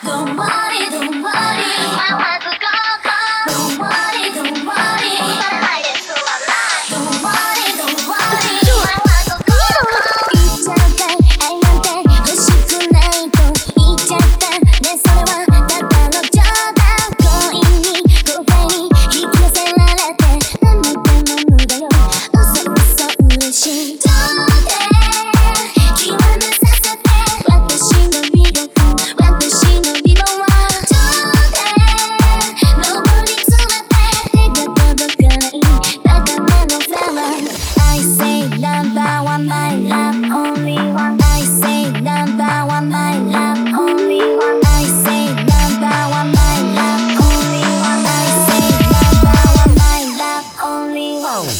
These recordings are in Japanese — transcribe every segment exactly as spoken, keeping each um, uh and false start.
Don't worry, don't worry. My heart will go cold. Don't worry, don't worry. Don't worry, don't worry. My heart will go cold. 言っちゃった愛なんて欲しくないと言っちゃったねそれはただの冗談恋に後悔に引き寄せられて何もでも無駄よ嘘嘘嬉しいどうで極めさせて私の魅力私の美貌はどうで上り詰めて手が届かない高めのフラワー I say number one my love only one I say number one my love only one I say number one my love only one I say number one my love only one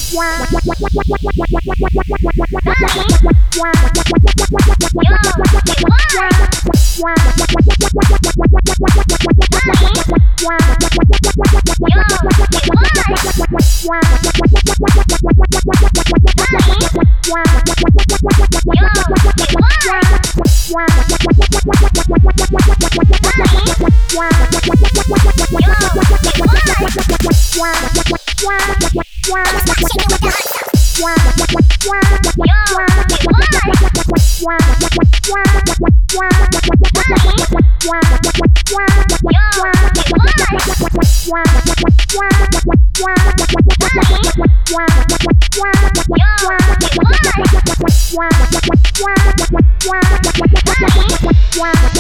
Wow.